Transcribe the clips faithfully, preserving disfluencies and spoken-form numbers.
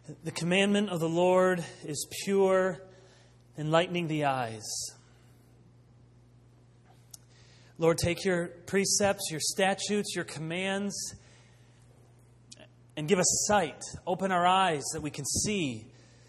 The commandment of the Lord is pure, enlightening the eyes. Lord, take your precepts, your statutes, your commands, and give us sight. Open our eyes that we can see.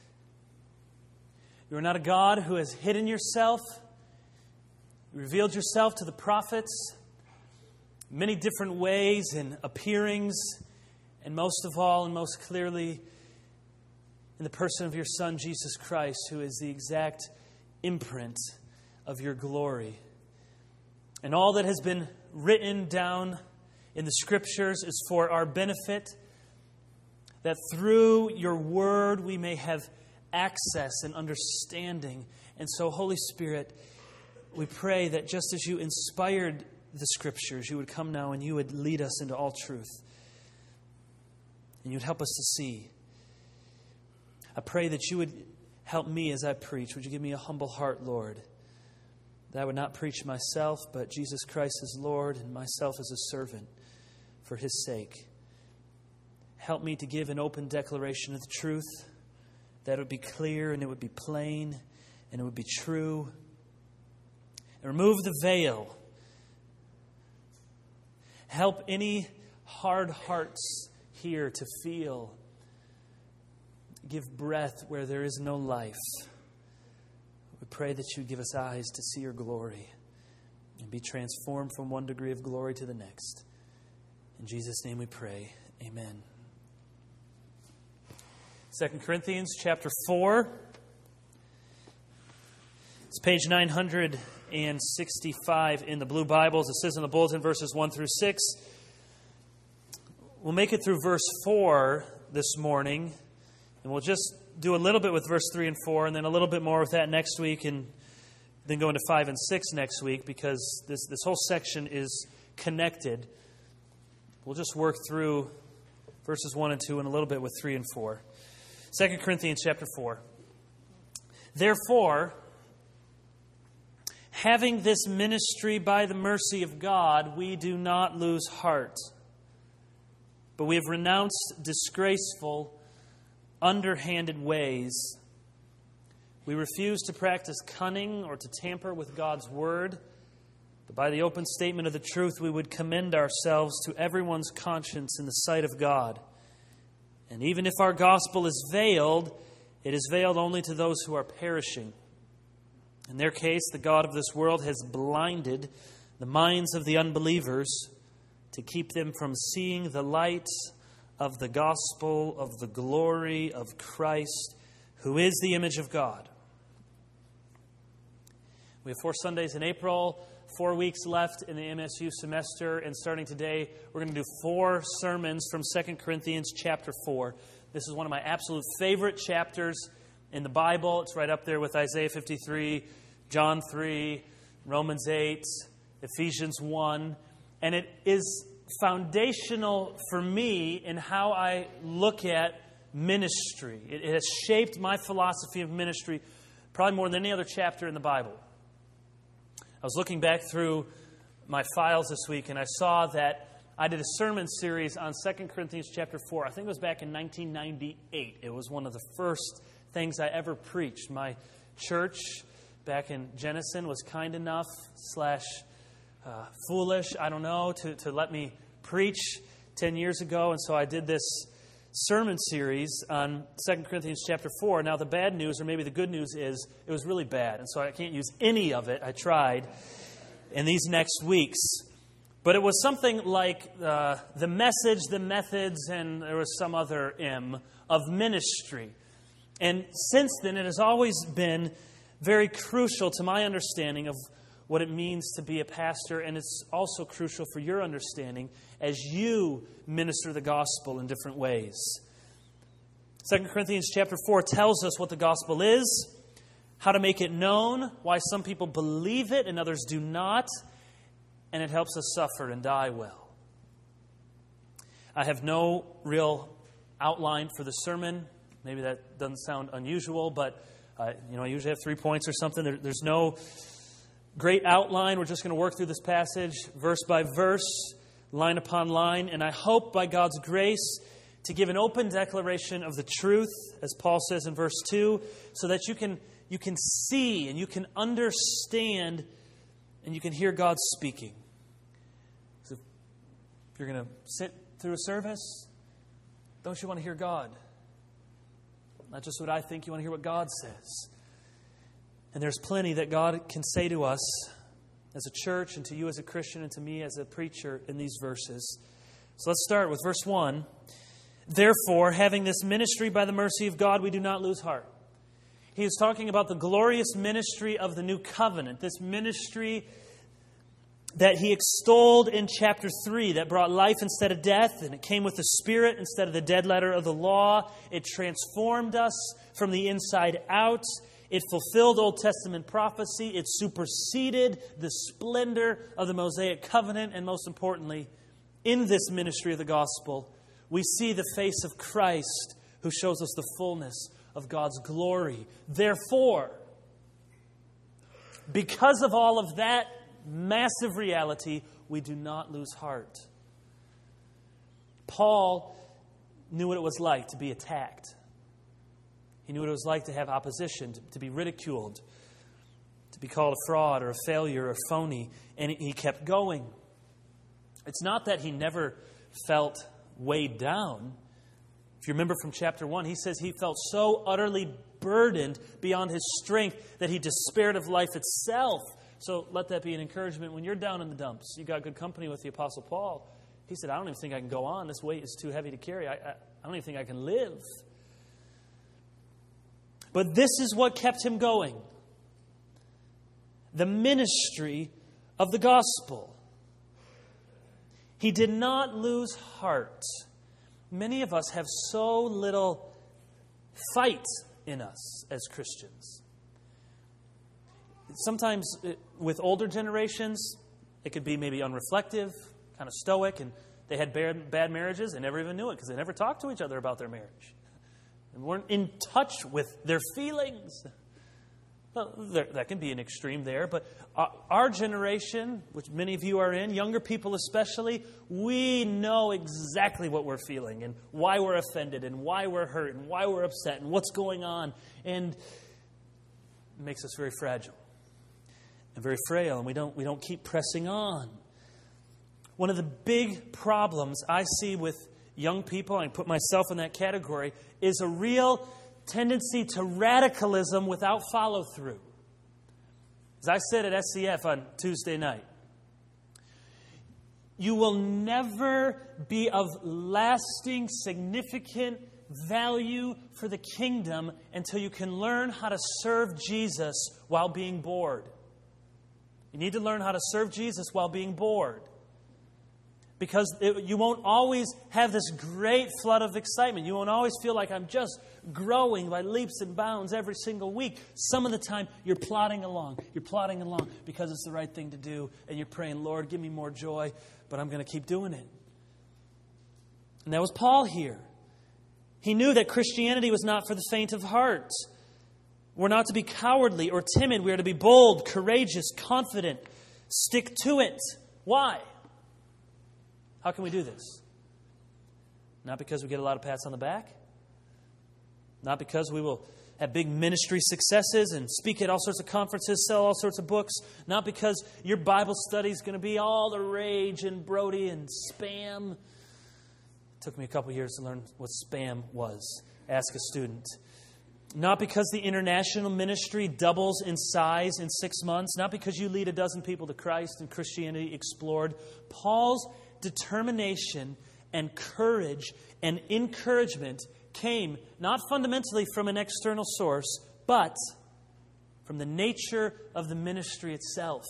You are not a God who has hidden yourself. You revealed yourself to the prophets many different ways and appearings, and most of all and most clearly in the person of your Son, Jesus Christ, who is the exact imprint of your glory. And all that has been written down in the Scriptures is for our benefit, that through your word we may have access and understanding. And so, Holy Spirit, we pray that just as you inspired the Scriptures, you would come now and you would lead us into all truth. And you would help us to see. I pray that you would help me as I preach. Would you give me a humble heart, Lord? That I would not preach myself, but Jesus Christ is Lord and myself as a servant for His sake. Help me to give an open declaration of the truth, that it would be clear and it would be plain and it would be true. And remove the veil. Help any hard hearts here to feel. Give breath where there is no life. We pray that you give us eyes to see your glory and be transformed from one degree of glory to the next. In Jesus' name we pray. Amen. Second Corinthians chapter four. It's page nine hundred sixty-five in the blue Bibles. It says in the bulletin verses one through six. We'll make it through verse four this morning. And we'll just do a little bit with verse three and four, and then a little bit more with that next week, and then go into five and six next week, because this, this whole section is connected. We'll just work through verses one and two and a little bit with three and four. Second Corinthians chapter four. Therefore, having this ministry by the mercy of God, we do not lose heart, but we have renounced disgraceful, underhanded ways. We refuse to practice cunning or to tamper with God's word, but by the open statement of the truth, we would commend ourselves to everyone's conscience in the sight of God. And even if our gospel is veiled, it is veiled only to those who are perishing. In their case, the God of this world has blinded the minds of the unbelievers to keep them from seeing the light of the gospel of the glory of Christ, who is the image of God. We have four Sundays in April, four weeks left in the M S U semester, and starting today, we're going to do four sermons from Second Corinthians chapter four. This is one of my absolute favorite chapters in the Bible. It's right up there with Isaiah fifty-three, John three, Romans eight, Ephesians one, and it is foundational for me in how I look at ministry. It, it has shaped my philosophy of ministry probably more than any other chapter in the Bible. I was looking back through my files this week, and I saw that I did a sermon series on Second Corinthians chapter four. I think it was back in nineteen ninety-eight. It was one of the first things I ever preached. My church back in Jenison was kind enough slash Uh, foolish, I don't know, to, to let me preach ten years ago. And so I did this sermon series on Second Corinthians chapter four. Now the bad news, or maybe the good news, is it was really bad. And so I can't use any of it. I tried in these next weeks. But it was something like uh, the message, the methods, and there was some other M of ministry. And since then, it has always been very crucial to my understanding of what it means to be a pastor, and it's also crucial for your understanding as you minister the gospel in different ways. Second Corinthians chapter four tells us what the gospel is, how to make it known, why some people believe it and others do not, and it helps us suffer and die well. I have no real outline for the sermon. Maybe that doesn't sound unusual, but uh, you know, I usually have three points or something. There, there's no great outline. We're just going to work through this passage verse by verse, line upon line. And I hope by God's grace to give an open declaration of the truth, as Paul says in verse two, so that you can, you can see and you can understand and you can hear God speaking. So if you're going to sit through a service, don't you want to hear God? Not just what I think, you want to hear what God says. And there's plenty that God can say to us as a church and to you as a Christian and to me as a preacher in these verses. So let's start with verse one. Therefore, having this ministry by the mercy of God, we do not lose heart. He is talking about the glorious ministry of the new covenant, this ministry that he extolled in chapter three, that brought life instead of death, and it came with the Spirit instead of the dead letter of the law. It transformed us from the inside out. It fulfilled Old Testament prophecy. It superseded the splendor of the Mosaic covenant. And most importantly, in this ministry of the gospel, we see the face of Christ, who shows us the fullness of God's glory. Therefore, because of all of that massive reality, we do not lose heart. Paul knew what it was like to be attacked. He knew what it was like to have opposition, to, to be ridiculed, to be called a fraud or a failure or phony, and he kept going. It's not that he never felt weighed down. If you remember from chapter one, he says he felt so utterly burdened beyond his strength that he despaired of life itself. So let that be an encouragement when you're down in the dumps. You got good company with the Apostle Paul. He said, I don't even think I can go on. This weight is too heavy to carry. I, I, I don't even think I can live. But this is what kept him going. The ministry of the gospel. He did not lose heart. Many of us have so little fight in us as Christians. Sometimes with older generations, it could be maybe unreflective, kind of stoic, and they had bad, bad marriages and never even knew it because they never talked to each other about their marriage and weren't in touch with their feelings. Well, there, that can be an extreme there, but our, our generation, which many of you are in, younger people especially, we know exactly what we're feeling and why we're offended and why we're hurt and why we're upset and what's going on. And it makes us very fragile and very frail, and we don't, we don't keep pressing on. One of the big problems I see with young people, I put myself in that category, is a real tendency to radicalism without follow-through. As I said at S C F on Tuesday night, you will never be of lasting, significant value for the kingdom until you can learn how to serve Jesus while being bored. You need to learn how to serve Jesus while being bored. Because it, you won't always have this great flood of excitement. You won't always feel like I'm just growing by leaps and bounds every single week. Some of the time, you're plodding along. You're plodding along because it's the right thing to do. And you're praying, Lord, give me more joy, but I'm going to keep doing it. And that was Paul here. He knew that Christianity was not for the faint of heart. We're not to be cowardly or timid. We are to be bold, courageous, confident. Stick to it. Why? How can we do this? Not because we get a lot of pats on the back. Not because we will have big ministry successes and speak at all sorts of conferences, sell all sorts of books. Not because your Bible study is going to be all the rage and Brody and spam. It took me a couple years to learn what spam was. Ask a student. Not because the international ministry doubles in size in six months. Not because you lead a dozen people to Christ and Christianity explored. Paul's determination and courage and encouragement came not fundamentally from an external source, but from the nature of the ministry itself.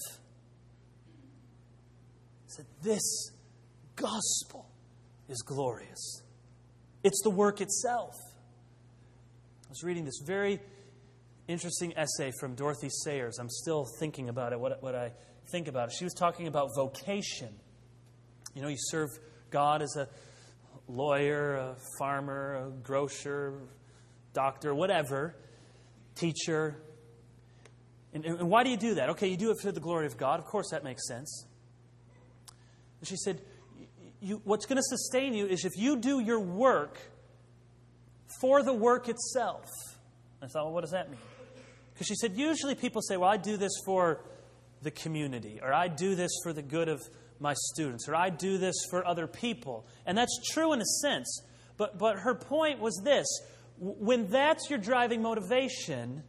He said, this gospel is glorious. It's the work itself. I was reading this very interesting essay from Dorothy Sayers. I'm still thinking about it, what, what I think about it. She was talking about vocation. You know, you serve God as a lawyer, a farmer, a grocer, doctor, whatever, teacher. And, and why do you do that? Okay, you do it for the glory of God. Of course, that makes sense. And she said, you, what's going to sustain you is if you do your work for the work itself. I thought, well, what does that mean? Because she said, usually people say, well, I do this for the community, or I do this for the good of my students, or I do this for other people. And that's true in a sense. But, but her point was this. When that's your driving motivation,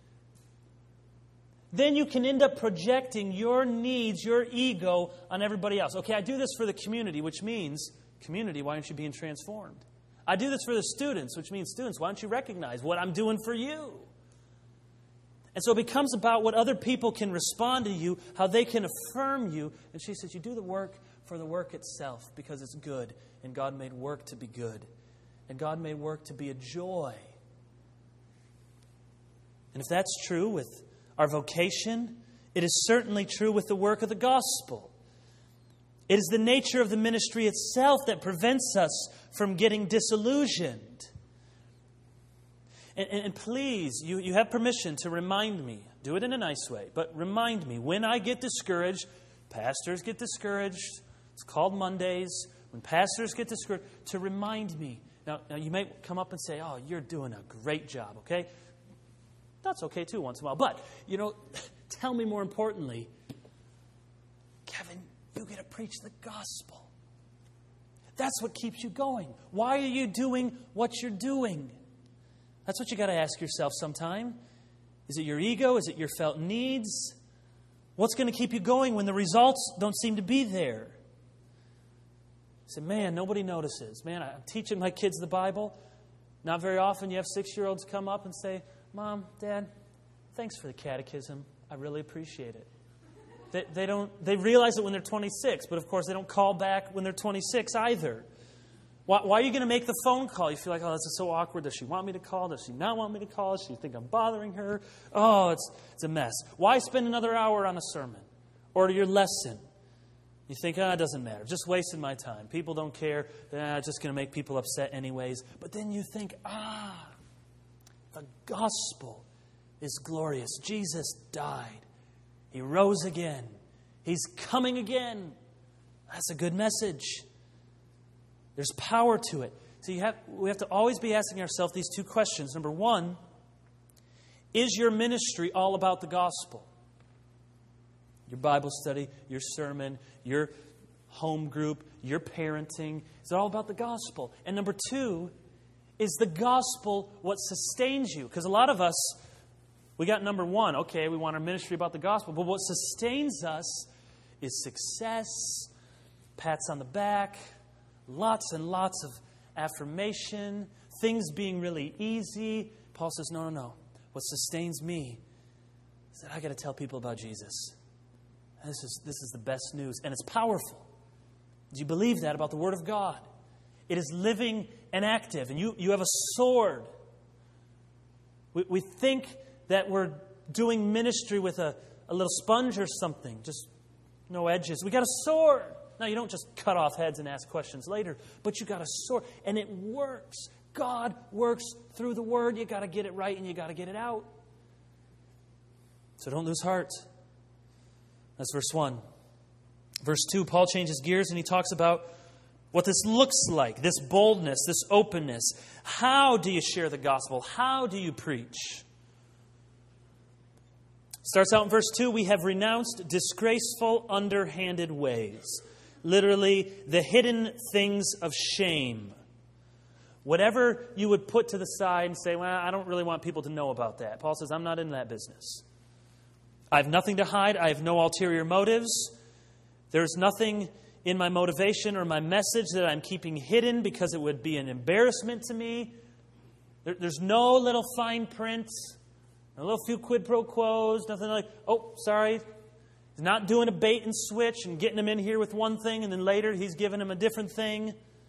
then you can end up projecting your needs, your ego on everybody else. Okay, I do this for the community, which means, community, why aren't you being transformed? I do this for the students, which means, students, why don't you recognize what I'm doing for you? And so it becomes about what other people can respond to you, how they can affirm you. And she says, you do the work for the work itself because it's good. And God made work to be good. And God made work to be a joy. And if that's true with our vocation, it is certainly true with the work of the gospel. It is the nature of the ministry itself that prevents us from getting disillusioned. And, and, and please, you, you have permission to remind me. Do it in a nice way, but remind me when I get discouraged. Pastors get discouraged. It's called Mondays. When pastors get discouraged, to remind me. Now, now you may come up and say, oh, you're doing a great job, okay? That's okay too once in a while. But, you know, tell me more importantly, Kevin, you get to preach the gospel. That's what keeps you going. Why are you doing what you're doing? That's what you got to ask yourself sometime. Is it your ego? Is it your felt needs? What's going to keep you going when the results don't seem to be there? I said, man, nobody notices. Man, I'm teaching my kids the Bible. Not very often you have six-year-olds come up and say, Mom, Dad, thanks for the catechism. I really appreciate it. They, they don't. They realize it when they're twenty-six, but of course they don't call back when they're twenty-six either. Why, why are you going to make the phone call? You feel like, oh, this is so awkward. Does she want me to call? Does she not want me to call? Does she think I'm bothering her? Oh, it's it's a mess. Why spend another hour on a sermon or your lesson? You think, ah, oh, it doesn't matter. Just wasting my time. People don't care. Ah, just going to make people upset anyways. But then you think, ah, the gospel is glorious. Jesus died. He rose again. He's coming again. That's a good message. There's power to it. So you have, we have to always be asking ourselves these two questions. Number one, is your ministry all about the gospel? Your Bible study, your sermon, your home group, your parenting. Is it all about the gospel? And number two, is the gospel what sustains you? Because a lot of us, we got number one. Okay, we want our ministry about the gospel. But what sustains us is success, pats on the back, lots and lots of affirmation, things being really easy. Paul says, no, no, no. What sustains me is that I got to tell people about Jesus. And this is, this is the best news. And it's powerful. Do you believe that about the Word of God? It is living and active. And you, you have a sword. We, we think that we're doing ministry with a, a little sponge or something. Just no edges. We got a sword. Now, you don't just cut off heads and ask questions later, but you got a sword, and it works. God works through the Word. You got to get it right, and you got to get it out. So don't lose heart. That's verse one. Verse two, Paul changes gears, and he talks about what this looks like, this boldness, this openness. How do you share the gospel? How do you preach? Starts out in verse two, we have renounced disgraceful, underhanded ways. Literally, the hidden things of shame. Whatever you would put to the side and say, well, I don't really want people to know about that. Paul says, I'm not in that business. I have nothing to hide. I have no ulterior motives. There's nothing in my motivation or my message that I'm keeping hidden because it would be an embarrassment to me. There, there's no little fine print, a little few quid pro quos, nothing like, oh, sorry. He's not doing a bait and switch and getting him in here with one thing and then later he's giving him a different thing.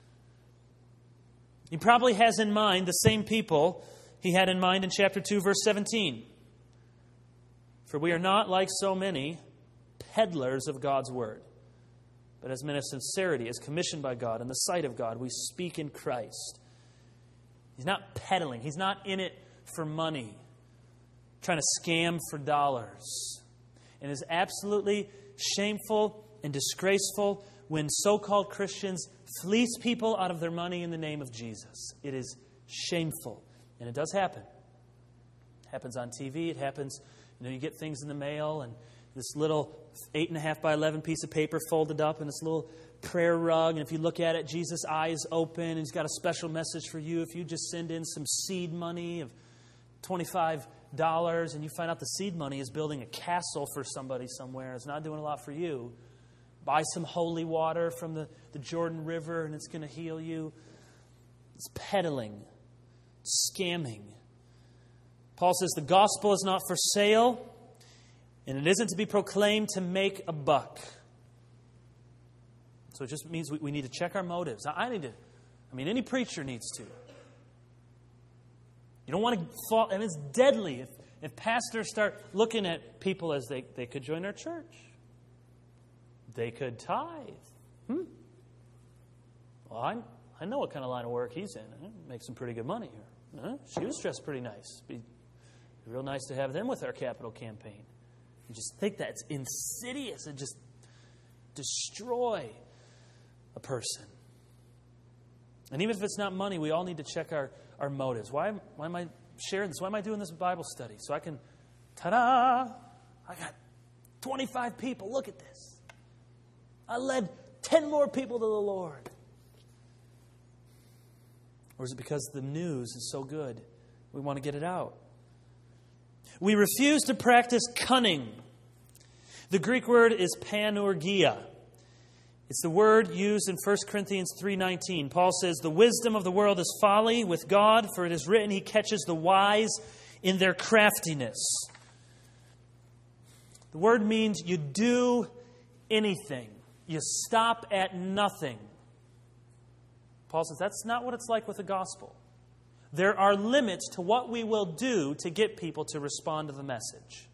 He probably has in mind the same people he had in mind in chapter two, verse seventeen. For we are not like so many peddlers of God's word, but as men of sincerity, as commissioned by God in the sight of God, we speak in Christ. He's not peddling. He's not in it for money, trying to scam for dollars. And it is absolutely shameful and disgraceful when so-called Christians fleece people out of their money in the name of Jesus. It is shameful. And it does happen. It happens on T V. It happens, you know, you get things in the mail and this little eight and a half by eleven piece of paper folded up in this little prayer rug. And if you look at it, Jesus' eyes open and He's got a special message for you. If you just send in some seed money of twenty-five dollars and you find out the seed money is building a castle for somebody somewhere, it's not doing a lot for you. Buy some holy water from the, the Jordan River and it's going to heal you. It's peddling, scamming. Paul says the gospel is not for sale, and it isn't to be proclaimed to make a buck. So it just means we, we need to check our motives. I need to, I mean, any preacher needs to. You don't want to fall, and it's deadly if, if pastors start looking at people as they, they could join our church. They could tithe. Hmm. Well, I, I know what kind of line of work he's in. He makes some pretty good money here. Huh? She was dressed pretty nice. Be real nice to have them with our capital campaign. You just think that's insidious and just destroy a person. And even if it's not money, we all need to check our, our motives. Why, why am I sharing this? Why am I doing this Bible study? So I can, ta-da, I got twenty-five people. Look at this. I led ten more people to the Lord. Or is it because the news is so good, we want to get it out? We refuse to practice cunning. The Greek word is panorgia. It's the word used in First Corinthians three nineteen. Paul says, the wisdom of the world is folly with God, for it is written, He catches the wise in their craftiness. The word means you do anything. You stop at nothing. Paul says that's not what it's like with the gospel. There are limits to what we will do to get people to respond to the message.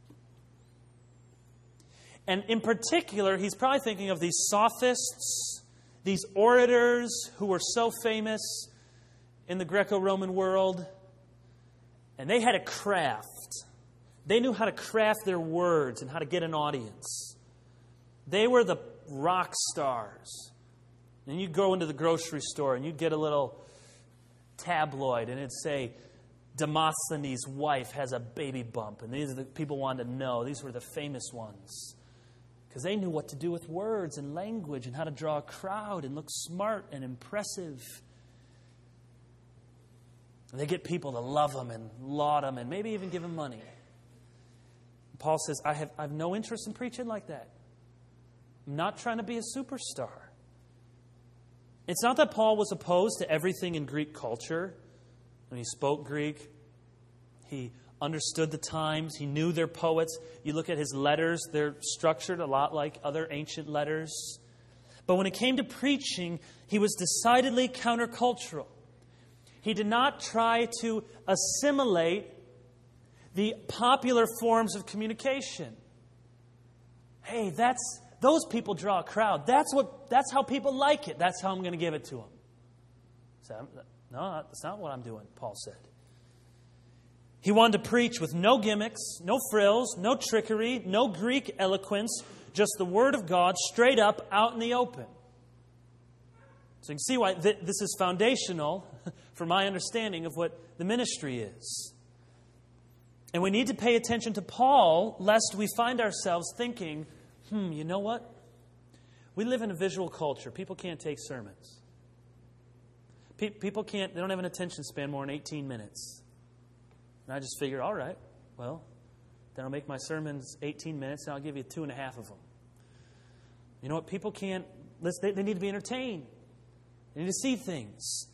And in particular, he's probably thinking of these sophists, these orators who were so famous in the Greco-Roman world. And they had a craft. They knew how to craft their words and how to get an audience. They were the rock stars. And you'd go into the grocery store and you'd get a little tabloid and it'd say, Demosthenes' wife has a baby bump. And these are the people wanted to know. These were the famous ones. Because they knew what to do with words and language and how to draw a crowd and look smart and impressive. And they get people to love them and laud them and maybe even give them money. Paul says, I have, I have no interest in preaching like that. I'm not trying to be a superstar. It's not that Paul was opposed to everything in Greek culture. When he spoke Greek, he understood the times. He knew their poets. You look at his letters, they're structured a lot like other ancient letters. But when it came to preaching, he was decidedly countercultural. He did not try to assimilate the popular forms of communication. Hey, that's those people draw a crowd. That's what. That's how people like it. That's how I'm going to give it to them. So, no, that's not what I'm doing, Paul said. He wanted to preach with no gimmicks, no frills, no trickery, no Greek eloquence, just the Word of God straight up out in the open. So you can see why th- this is foundational for my understanding of what the ministry is. And we need to pay attention to Paul, lest we find ourselves thinking, hmm, you know what? We live in a visual culture. People can't take sermons. Pe- people can't, they don't have an attention span more than eighteen minutes. And I just figure, all right, well, then I'll make my sermons eighteen minutes and I'll give you two and a half of them. You know what? People can't, they, they need to be entertained. They need to see things.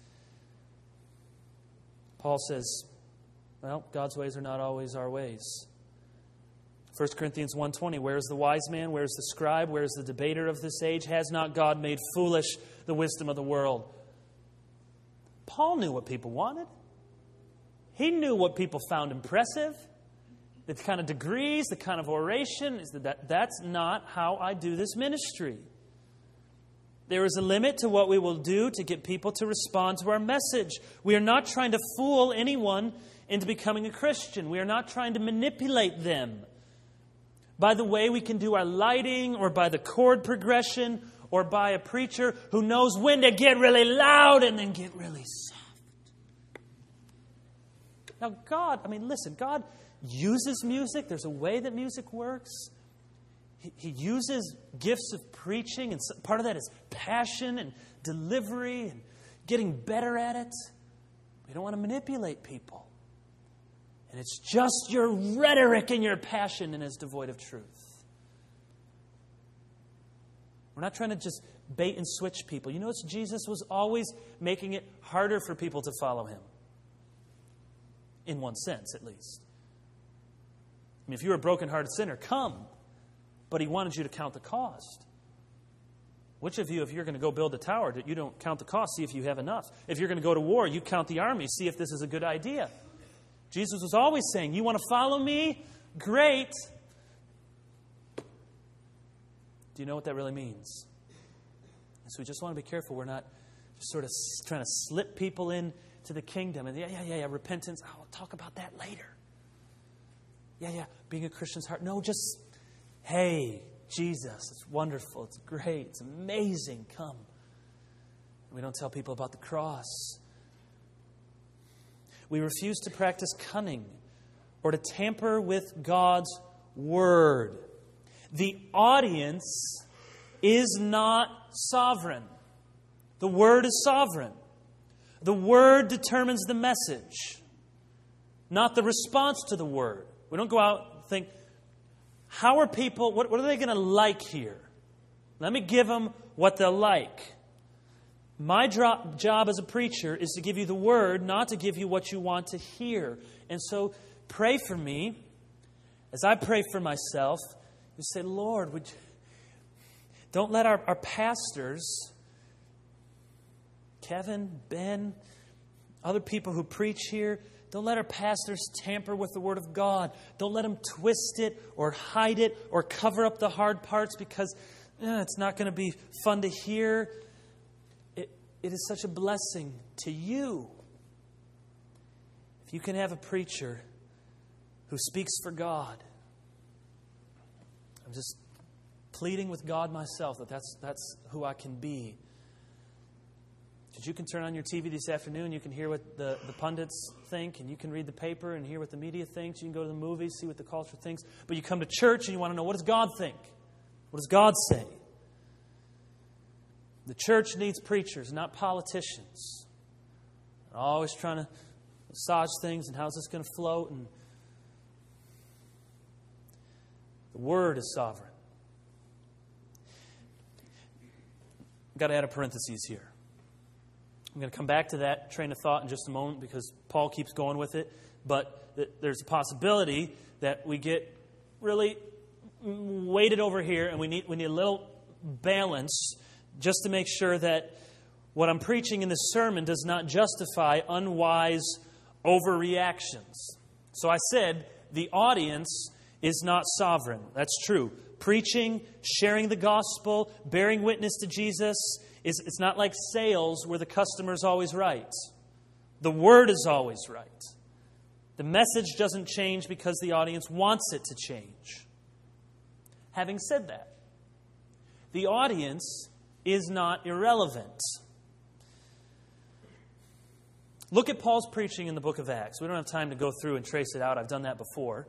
Paul says, well, God's ways are not always our ways. First Corinthians one twenty, where is the wise man? Where is the scribe? Where is the debater of this age? Has not God made foolish the wisdom of the world? Paul knew what people wanted. He knew what people found impressive. The kind of degrees, the kind of oration. That, that's not how I do this ministry. There is a limit to what we will do to get people to respond to our message. We are not trying to fool anyone into becoming a Christian. We are not trying to manipulate them by the way we can do our lighting or by the chord progression or by a preacher who knows when to get really loud and then get really soft. Now, God, I mean, listen, God uses music. There's a way that music works. He, he uses gifts of preaching, and part of that is passion and delivery and getting better at it. We don't want to manipulate people. And it's just your rhetoric and your passion and is devoid of truth. We're not trying to just bait and switch people. You notice Jesus was always making it harder for people to follow him. In one sense, at least. I mean, if you're a broken-hearted sinner, come. But he wanted you to count the cost. Which of you, if you're going to go build a tower, you don't count the cost, see if you have enough. If you're going to go to war, you count the army, see if this is a good idea. Jesus was always saying, you want to follow me? Great. Do you know what that really means? So we just want to be careful. We're not just sort of trying to slip people in to the kingdom. And yeah, yeah, yeah, yeah, repentance. Oh, I'll talk about that later. Yeah, yeah, being a Christian's heart. No, just, hey, Jesus, it's wonderful, it's great, it's amazing, come. We don't tell people about the cross. We refuse to practice cunning or to tamper with God's word. The audience is not sovereign. The word is sovereign. The word determines the message, not the response to the word. We don't go out and think, how are people, what, what are they going to like here? Let me give them what they'll like. My dro- job as a preacher is to give you the word, not to give you what you want to hear. And so pray for me. As I pray for myself, you say, Lord, would you, don't let our, our pastors, Kevin, Ben, other people who preach here, don't let our pastors tamper with the Word of God. Don't let them twist it or hide it or cover up the hard parts because eh, it's not going to be fun to hear. It, it is such a blessing to you. If you can have a preacher who speaks for God, I'm just pleading with God myself that that's, that's who I can be. Because you can turn on your T V this afternoon, you can hear what the, the pundits think, and you can read the paper and hear what the media thinks. You can go to the movies, see what the culture thinks. But you come to church and you want to know, what does God think? What does God say? The church needs preachers, not politicians. They're always trying to massage things and how's this going to float. And the Word is sovereign. I've got to add a parenthesis here. I'm going to come back to that train of thought in just a moment because Paul keeps going with it. But th- there's a possibility that we get really weighted over here and we need we need a little balance just to make sure that what I'm preaching in this sermon does not justify unwise overreactions. So I said the audience is not sovereign. That's true. Preaching, sharing the gospel, bearing witness to Jesus, is it's not like sales where the customer's always right. The word is always right. The message doesn't change because the audience wants it to change. Having said that, the audience is not irrelevant. Look at Paul's preaching in the book of Acts. We don't have time to go through and trace it out. I've done that before.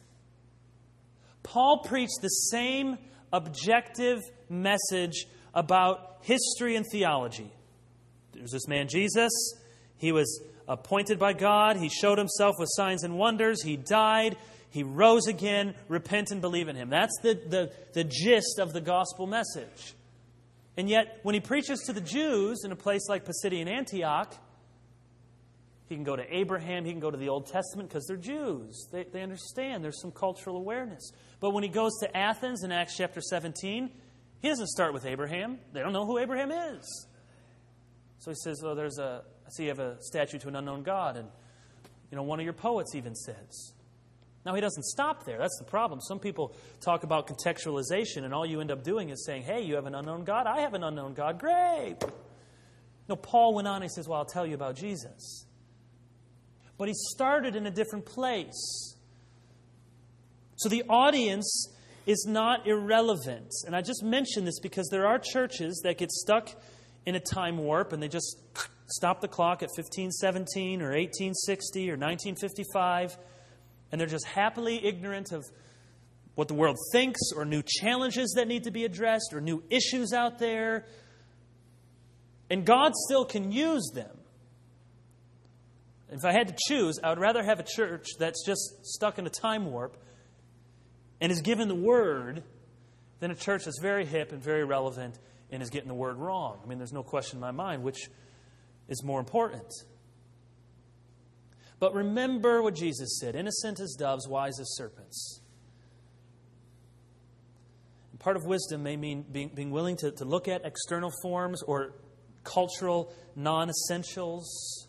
Paul preached the same objective message about history and theology. There's this man Jesus. He was appointed by God. He showed himself with signs and wonders. He died. He rose again. Repent and believe in him. That's the, the, the gist of the gospel message. And yet, when he preaches to the Jews in a place like Pisidian Antioch, he can go to Abraham, he can go to the Old Testament because they're Jews. They, they understand. There's some cultural awareness. But when he goes to Athens in Acts chapter seventeen, he doesn't start with Abraham. They don't know who Abraham is. So he says, oh, there's a, I see you have a statue to an unknown God. And, you know, one of your poets even says. Now, he doesn't stop there. That's the problem. Some people talk about contextualization, and all you end up doing is saying, hey, you have an unknown God? I have an unknown God. Great. No, Paul went on and he says, well, I'll tell you about Jesus. But he started in a different place. So the audience is not irrelevant. And I just mention this because there are churches that get stuck in a time warp and they just stop the clock at fifteen seventeen or eighteen sixty or nineteen fifty-five, and they're just happily ignorant of what the world thinks or new challenges that need to be addressed or new issues out there. And God still can use them. If I had to choose, I would rather have a church that's just stuck in a time warp and is given the Word than a church that's very hip and very relevant and is getting the Word wrong. I mean, there's no question in my mind which is more important. But remember what Jesus said, innocent as doves, wise as serpents. And part of wisdom may mean being, being willing to, to look at external forms or cultural non-essentials.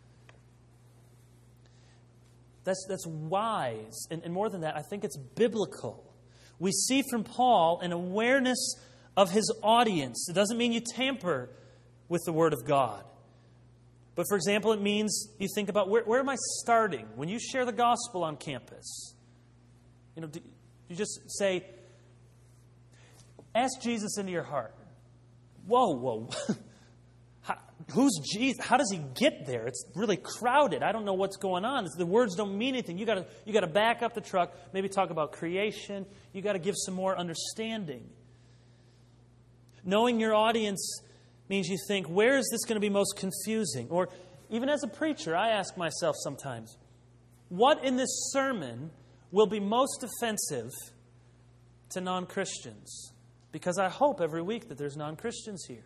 That's, that's wise. And, and more than that, I think it's biblical. We see from Paul an awareness of his audience. It doesn't mean you tamper with the Word of God. But for example, it means you think about where, where am I starting? When you share the gospel on campus, you know, do you just say, ask Jesus into your heart. Whoa, whoa. How, who's Jesus? How does he get there? It's really crowded. I don't know what's going on. The words don't mean anything. You got to you got to back up the truck. Maybe talk about creation. You got to give some more understanding. Knowing your audience means you think, where is this going to be most confusing? Or even as a preacher, I ask myself sometimes, what in this sermon will be most offensive to non-Christians? Because I hope every week that there's non-Christians here.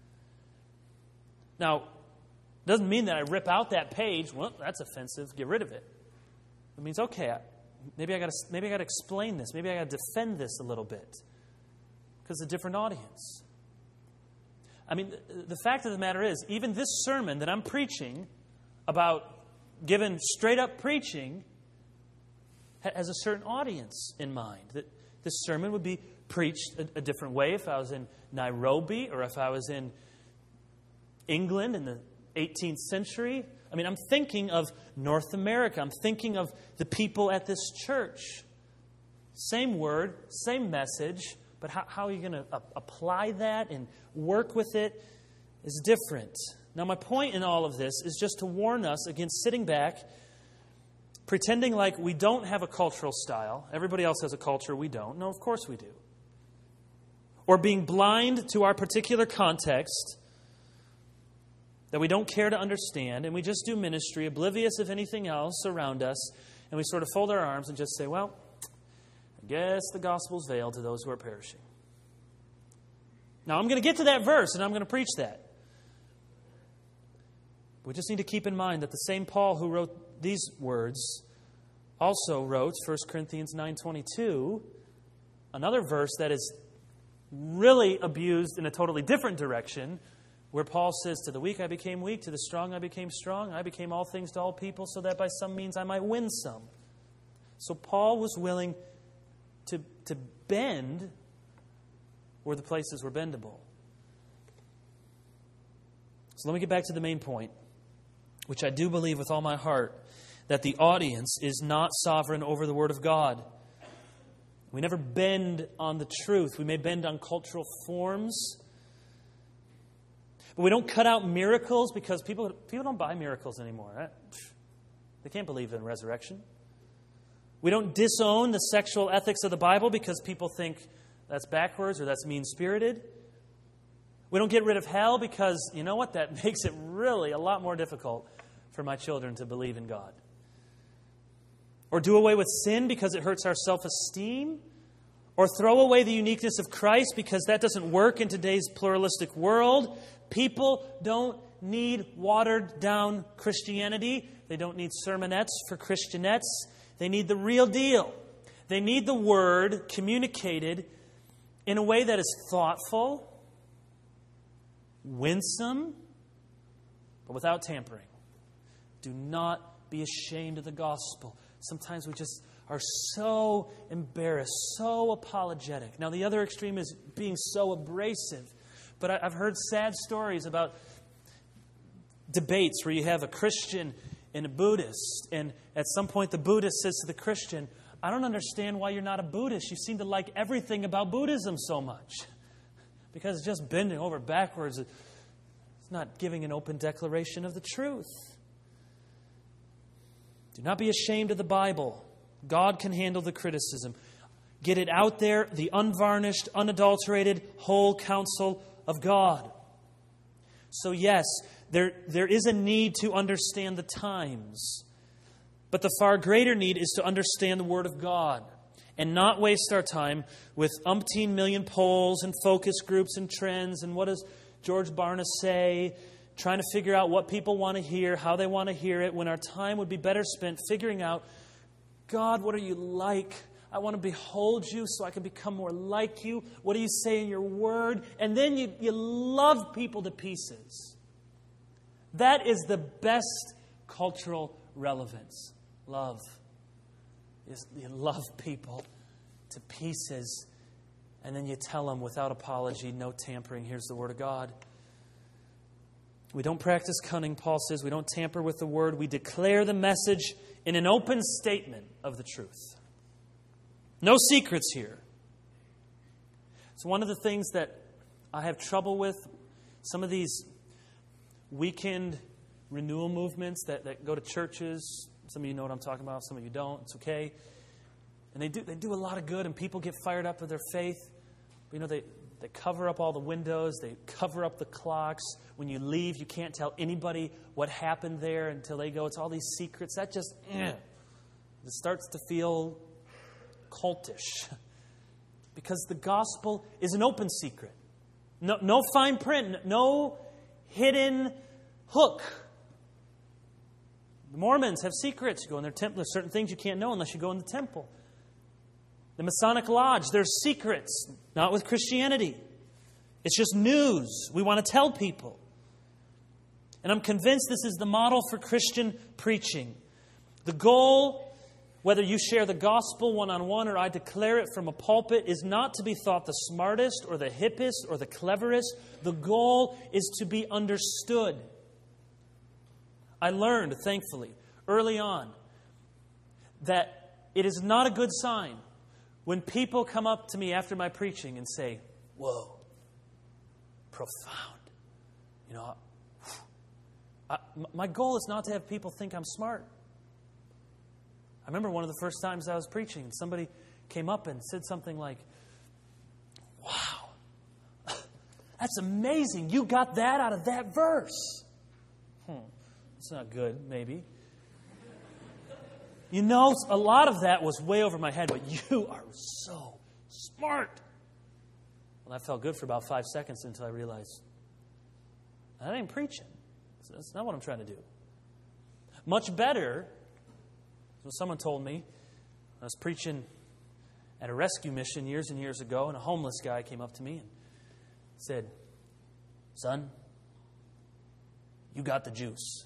Now, it doesn't mean that I rip out that page. Well, that's offensive. Get rid of it. It means, okay, I, maybe I got to maybe I got to explain this. Maybe I got to defend this a little bit because it's a different audience. I mean, the, the fact of the matter is, even this sermon that I'm preaching about, given straight up preaching, has a certain audience in mind. That this sermon would be preached a, a different way if I was in Nairobi or if I was in England in the eighteenth century. I mean, I'm thinking of North America. I'm thinking of the people at this church. Same word, same message, but how, how are you going to uh, apply that and work with it is different. Now, my point in all of this is just to warn us against sitting back, pretending like we don't have a cultural style. Everybody else has a culture, we don't. No, of course we do. Or being blind to our particular context that we don't care to understand, and we just do ministry, oblivious of anything else around us, and we sort of fold our arms and just say, well, I guess the gospel's veiled to those who are perishing. Now, I'm going to get to that verse, and I'm going to preach that. We just need to keep in mind that the same Paul who wrote these words also wrote First Corinthians nine twenty-two, another verse that is really abused in a totally different direction, where Paul says, to the weak I became weak, to the strong I became strong, I became all things to all people, so that by some means I might win some. So Paul was willing to, to bend where the places were bendable. So let me get back to the main point, which I do believe with all my heart, that the audience is not sovereign over the Word of God. We never bend on the truth. We may bend on cultural forms, but we don't cut out miracles because people, people don't buy miracles anymore. Right? They can't believe in resurrection. We don't disown the sexual ethics of the Bible because people think that's backwards or that's mean-spirited. We don't get rid of hell because, you know what, that makes it really a lot more difficult for my children to believe in God. Or do away with sin because it hurts our self-esteem. Or throw away the uniqueness of Christ because that doesn't work in today's pluralistic world. People don't need watered-down Christianity. They don't need sermonettes for Christianettes. They need the real deal. They need the Word communicated in a way that is thoughtful, winsome, but without tampering. Do not be ashamed of the gospel. Sometimes we just are so embarrassed, so apologetic. Now, the other extreme is being so abrasive. But I've heard sad stories about debates where you have a Christian and a Buddhist, and at some point the Buddhist says to the Christian, I don't understand why you're not a Buddhist. You seem to like everything about Buddhism so much. Because it's just bending over backwards. It's not giving an open declaration of the truth. Do not be ashamed of the Bible. God can handle the criticism. Get it out there, the unvarnished, unadulterated, whole counsel of God. So yes, there, there is a need to understand the times. But the far greater need is to understand the Word of God and not waste our time with umpteen million polls and focus groups and trends and what does George Barna say, trying to figure out what people want to hear, how they want to hear it, when our time would be better spent figuring out, God, what are you like? I want to behold you so I can become more like you. What do you say in your Word? And then you, you love people to pieces. That is the best cultural relevance. Love. You love people to pieces, and then you tell them without apology, no tampering. Here's the Word of God. We don't practice cunning, Paul says. We don't tamper with the Word. We declare the message in an open statement of the truth. No secrets here. It's one of the things that I have trouble with. Some of these weekend renewal movements that, that go to churches. Some of you know what I'm talking about. Some of you don't. It's okay. And they do they do a lot of good, and people get fired up with their faith. But, you know, they, they cover up all the windows. They cover up the clocks. When you leave, you can't tell anybody what happened there until they go. It's all these secrets. That just, eh, it starts to feel cultish. Because the gospel is an open secret. No, no fine print. No hidden hook. The Mormons have secrets. You go in their temple. There's certain things you can't know unless you go in the temple. The Masonic Lodge, there's secrets. Not with Christianity. It's just news. We want to tell people. And I'm convinced this is the model for Christian preaching. The goal, whether you share the gospel one-on-one or I declare it from a pulpit, is not to be thought the smartest or the hippest or the cleverest. The goal is to be understood. I learned, thankfully, early on, that it is not a good sign when people come up to me after my preaching and say, whoa, profound. You know, I, my goal is not to have people think I'm smart. I remember one of the first times I was preaching, somebody came up and said something like, wow, that's amazing. You got that out of that verse. Hmm. It's not good, maybe. You know, a lot of that was way over my head, but you are so smart. Well, that felt good for about five seconds until I realized that ain't preaching. That's not what I'm trying to do. Much better, so someone told me, I was preaching at a rescue mission years and years ago, and a homeless guy came up to me and said, son, you got the juice.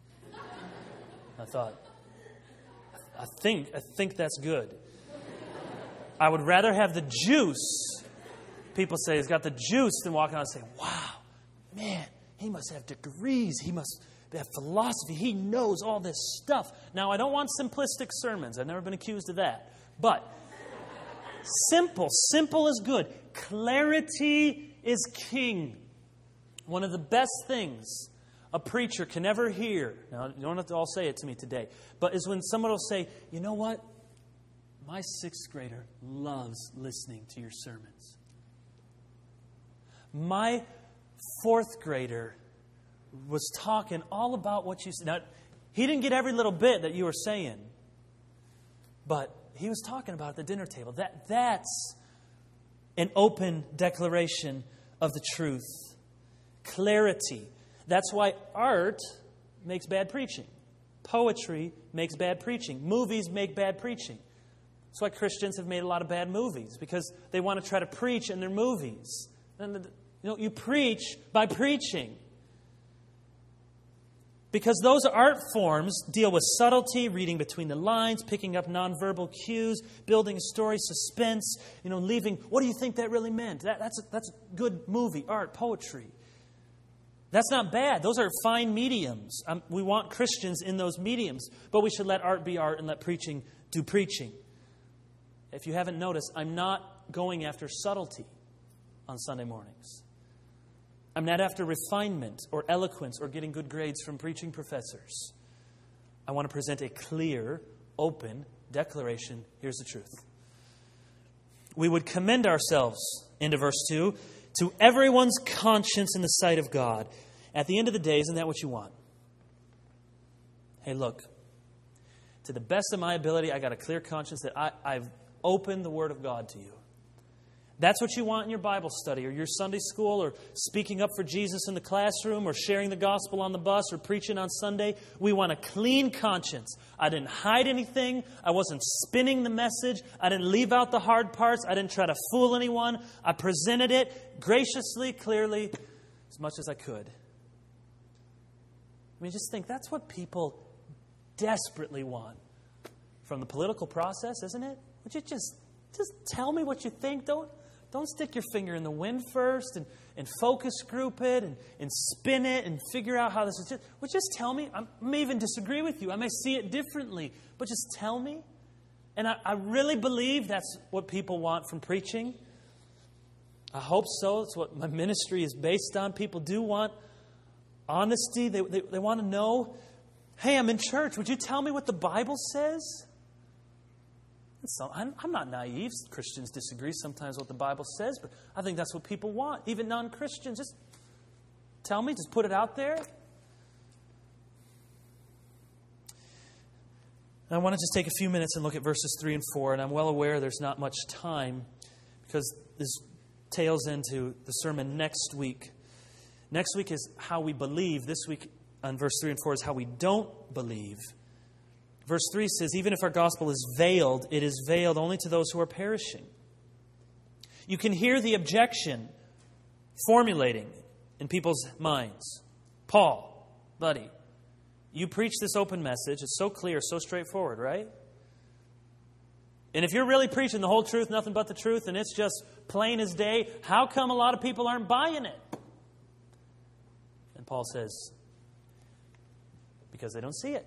I thought, I think I think that's good. I would rather have the juice, people say he's got the juice, than walk out and say, wow, man, he must have degrees. He must have philosophy. He knows all this stuff. Now, I don't want simplistic sermons. I've never been accused of that. But simple, simple is good. Clarity is king. One of the best things a preacher can ever hear, now you don't have to all say it to me today, but is when someone will say, you know what? My sixth grader loves listening to your sermons. My fourth grader was talking all about what you said. Now, he didn't get every little bit that you were saying, but he was talking about at the dinner table. That, that's an open declaration of the truth. Clarity. That's why art makes bad preaching. Poetry makes bad preaching. Movies make bad preaching. That's why Christians have made a lot of bad movies, because they want to try to preach in their movies. And you know, you preach by preaching. Because those art forms deal with subtlety, reading between the lines, picking up nonverbal cues, building a story, suspense, you know, leaving, what do you think that really meant? That, that's, a, that's a good movie, art, poetry. That's not bad. Those are fine mediums. Um, we want Christians in those mediums. But we should let art be art and let preaching do preaching. If you haven't noticed, I'm not going after subtlety on Sunday mornings. I'm not after refinement or eloquence or getting good grades from preaching professors. I want to present a clear, open declaration. Here's the truth. We would commend ourselves, into verse two, to everyone's conscience in the sight of God. At the end of the day, isn't that what you want? Hey, look, to the best of my ability, I got a clear conscience that I, I've opened the Word of God to you. That's what you want in your Bible study or your Sunday school or speaking up for Jesus in the classroom or sharing the gospel on the bus or preaching on Sunday. We want a clean conscience. I didn't hide anything. I wasn't spinning the message. I didn't leave out the hard parts. I didn't try to fool anyone. I presented it graciously, clearly, as much as I could. I mean, just think, that's what people desperately want from the political process, isn't it? Would you just, just tell me what you think? Don't, don't stick your finger in the wind first and, and focus group it and, and spin it and figure out how this is. Just, well, just tell me. I may even disagree with you. I may see it differently, but just tell me. And I, I really believe that's what people want from preaching. I hope so. It's what my ministry is based on. People do want honesty. They, they, they want to know, hey, I'm in church. Would you tell me what the Bible says? So I'm, I'm not naive. Christians disagree sometimes what the Bible says, but I think that's what people want. Even non-Christians, just tell me, just put it out there. And I want to just take a few minutes and look at verses three and four, and I'm well aware there's not much time because this tails into the sermon next week. Next week is how we believe. This week on verse three and four is how we don't believe. Verse three says, even if our gospel is veiled, it is veiled only to those who are perishing. You can hear the objection formulating in people's minds. Paul, buddy, you preach this open message. It's so clear, so straightforward, right? And if you're really preaching the whole truth, nothing but the truth, and it's just plain as day, how come a lot of people aren't buying it? And Paul says, because they don't see it.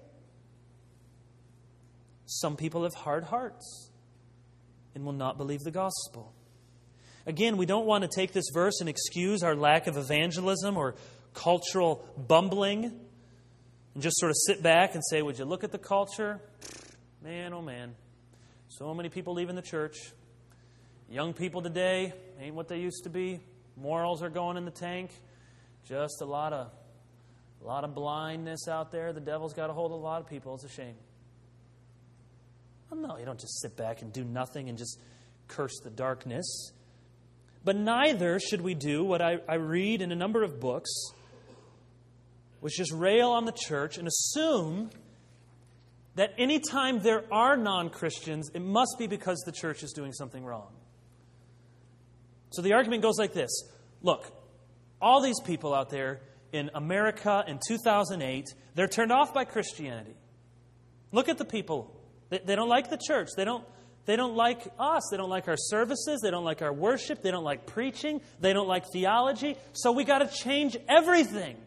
Some people have hard hearts and will not believe the gospel. Again, we don't want to take this verse and excuse our lack of evangelism or cultural bumbling and just sort of sit back and say, would you look at the culture? Man, oh man. So many people leaving the church. Young people today ain't what they used to be. Morals are going in the tank. Just a lot of, a lot of blindness out there. The devil's got a hold of a lot of people. It's a shame. Well, no, you don't just sit back and do nothing and just curse the darkness. But neither should we do what I, I read in a number of books, which just rail on the church and assume that anytime there are non-Christians, it must be because the church is doing something wrong. So the argument goes like this. Look, all these people out there in America in two thousand eight, they're turned off by Christianity. Look at the people. They, they don't like the church. They don't, they don't like us. They don't like our services. They don't like our worship. They don't like preaching. They don't like theology. So we got to change everything.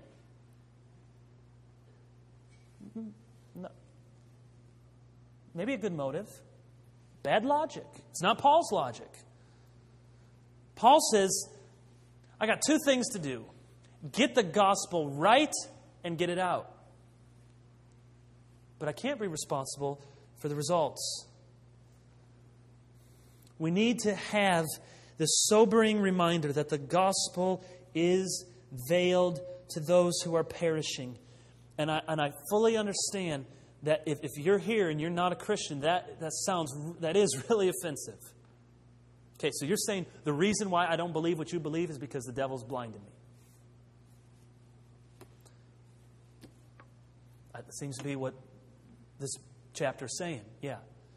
No. Maybe a good motive. Bad logic. It's not Paul's logic. Paul says, I got two things to do. Get the gospel right and get it out. But I can't be responsible for the results. We need to have this sobering reminder that the gospel is veiled to those who are perishing. And I, and I fully understand that if, if you're here and you're not a Christian, that, that sounds, that is really offensive. Okay, so you're saying the reason why I don't believe what you believe is because the devil's blinded me. That seems to be what this chapter is saying. Yeah.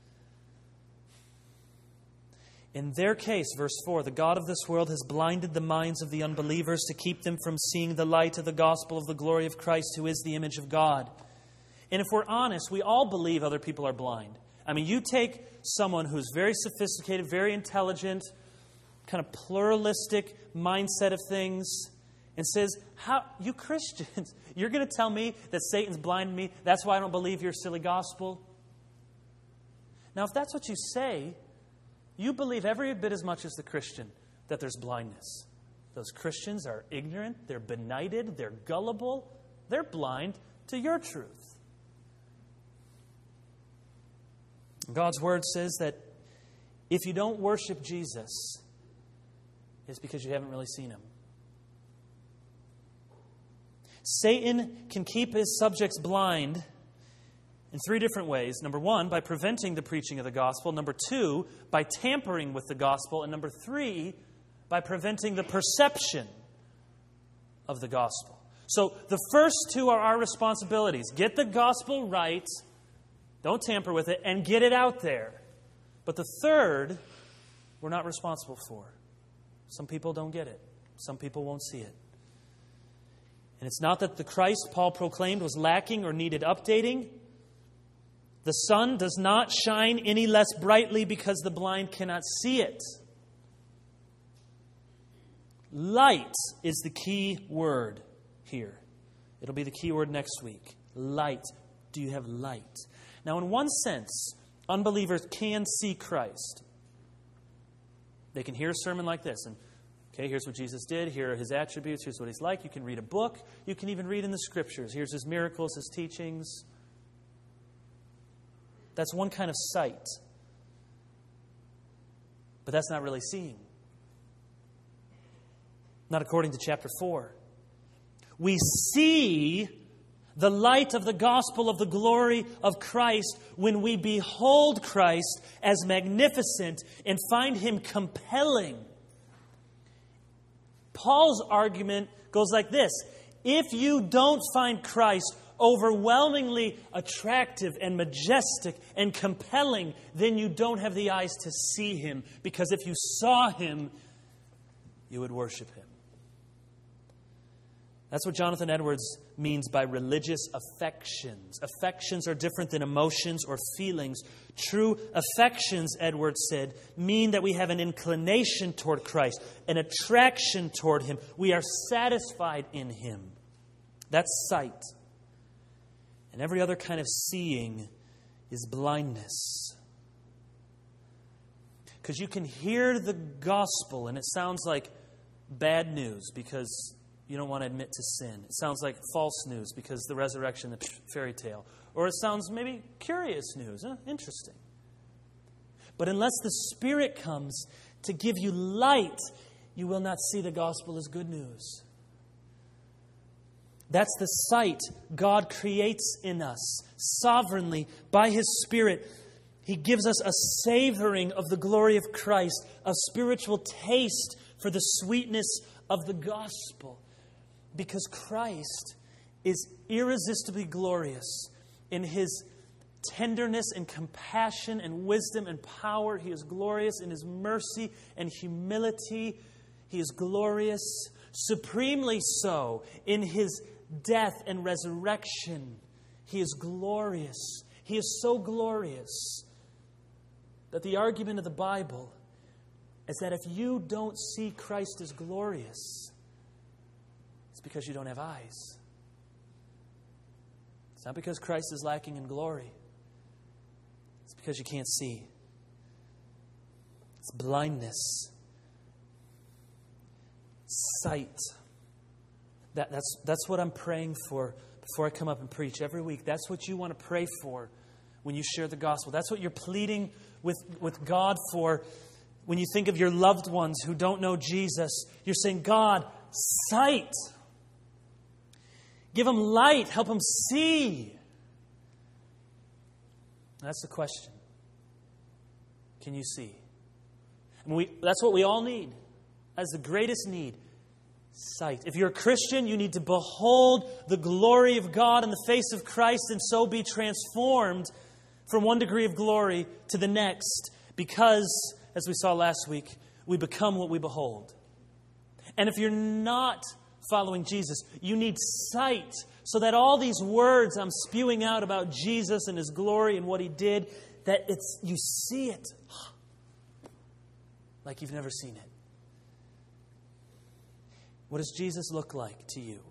In their case, verse four, the God of this world has blinded the minds of the unbelievers to keep them from seeing the light of the gospel of the glory of Christ, who is the image of God. And if we're honest, we all believe other people are blind. I mean, you take someone who's very sophisticated, very intelligent, kind of pluralistic mindset of things, and says, "How you Christians, you're going to tell me that Satan's blinded me, that's why I don't believe your silly gospel?" Now, if that's what you say, you believe every bit as much as the Christian that there's blindness. Those Christians are ignorant, they're benighted, they're gullible, they're blind to your truth. God's Word says that if you don't worship Jesus, it's because you haven't really seen Him. Satan can keep his subjects blind in three different ways. Number one, by preventing the preaching of the gospel. Number two, by tampering with the gospel. And number three, by preventing the perception of the gospel. So the first two are our responsibilities. Get the gospel right, don't tamper with it, and get it out there. But the third, we're not responsible for. Some people don't get it. Some people won't see it. And it's not that the Christ Paul proclaimed was lacking or needed updating. The sun does not shine any less brightly because the blind cannot see it. Light is the key word here. It'll be the key word next week. Light. Do you have light? Now, in one sense, unbelievers can see Christ. They can hear a sermon like this and, okay, here's what Jesus did. Here are His attributes. Here's what He's like. You can read a book. You can even read in the Scriptures. Here's His miracles, His teachings. That's one kind of sight. But that's not really seeing. Not according to chapter four. We see the light of the gospel of the glory of Christ when we behold Christ as magnificent and find Him compelling. Paul's argument goes like this. If you don't find Christ overwhelmingly attractive and majestic and compelling, then you don't have the eyes to see Him. Because if you saw Him, you would worship Him. That's what Jonathan Edwards means by religious affections. Affections are different than emotions or feelings. True affections, Edwards said, mean that we have an inclination toward Christ, an attraction toward Him. We are satisfied in Him. That's sight. And every other kind of seeing is blindness. Because you can hear the gospel and it sounds like bad news because you don't want to admit to sin. It sounds like false news because the resurrection, the fairy tale. Or it sounds maybe curious news. Huh? Interesting. But unless the Spirit comes to give you light, you will not see the gospel as good news. That's the sight God creates in us sovereignly by His Spirit. He gives us a savoring of the glory of Christ, a spiritual taste for the sweetness of the gospel. Because Christ is irresistibly glorious in His tenderness and compassion and wisdom and power. He is glorious in His mercy and humility. He is glorious, supremely so, in His death and resurrection. He is glorious. He is so glorious that the argument of the Bible is that if you don't see Christ as glorious, it's because you don't have eyes. It's not because Christ is lacking in glory. It's because you can't see. It's blindness. Sight. That, that's, that's what I'm praying for before I come up and preach every week. That's what you want to pray for when you share the gospel. That's what you're pleading with, with God for when you think of your loved ones who don't know Jesus. You're saying, God, sight. Give them light. Help them see. That's the question. Can you see? And we, that's what we all need. That's the greatest need. Sight. If you're a Christian, you need to behold the glory of God in the face of Christ and so be transformed from one degree of glory to the next because, as we saw last week, we become what we behold. And if you're not following Jesus, you need sight so that all these words I'm spewing out about Jesus and His glory and what He did, that it's you see it like you've never seen it. What does Jesus look like to you?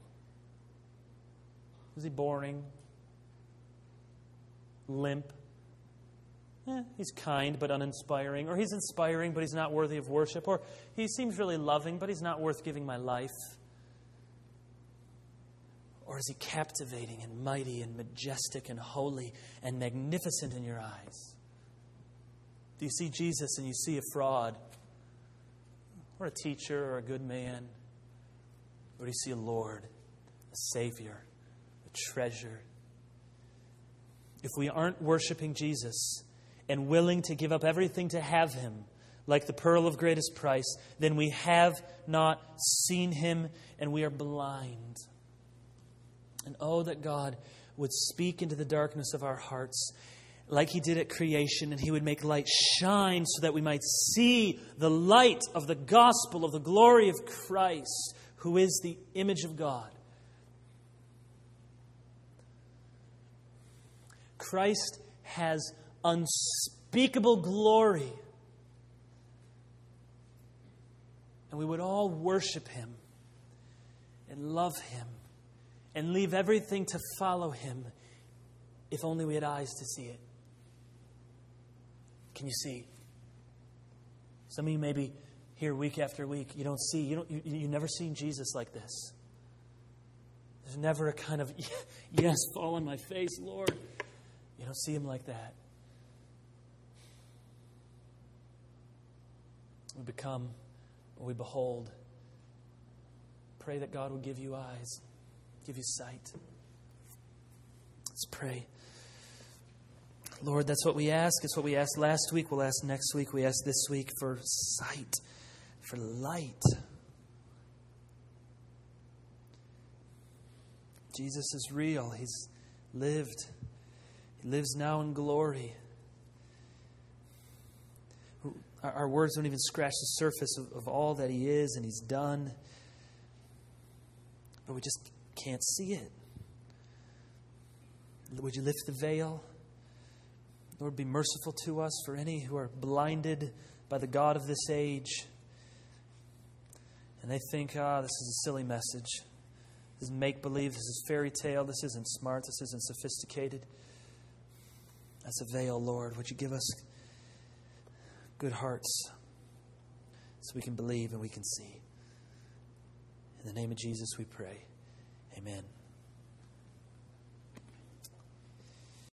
Is He boring? Limp? eh, he's kind but uninspiring, or he's inspiring but he's not worthy of worship, or he seems really loving but he's not worth giving my life? Or is he captivating and mighty and majestic and holy and magnificent in your eyes? Do you see Jesus and you see a fraud? Or a teacher or a good man? Or do you see a Lord, a Savior, a treasure? If we aren't worshiping Jesus and willing to give up everything to have Him, like the pearl of greatest price, then we have not seen Him and we are blind. And oh, that God would speak into the darkness of our hearts like He did at creation, and He would make light shine so that we might see the light of the gospel of the glory of Christ, who is the image of God. Christ has unspeakable glory, and we would all worship Him and love Him and leave everything to follow Him if only we had eyes to see it. Can you see? Some of you may be here week after week. You don't see, you don't, you, you've never seen Jesus like this. There's never a kind of, yes, fall on my face, Lord. You don't see Him like that. We become what we behold. Pray that God will give you eyes, give you sight. Let's pray. Lord, that's what we ask. It's what we asked last week. We'll ask next week. We ask this week for sight, for light. Jesus is real. He's lived. He lives now in glory. Our, our words don't even scratch the surface of, of all that He is and He's done. But we just can't see it. Would you lift the veil? Lord, be merciful to us for any who are blinded by the God of this age. And they think, ah, oh, this is a silly message. This is make-believe. This is fairy tale. This isn't smart. This isn't sophisticated. That's a veil, Lord. Would you give us good hearts so we can believe and we can see. In the name of Jesus we pray. Amen.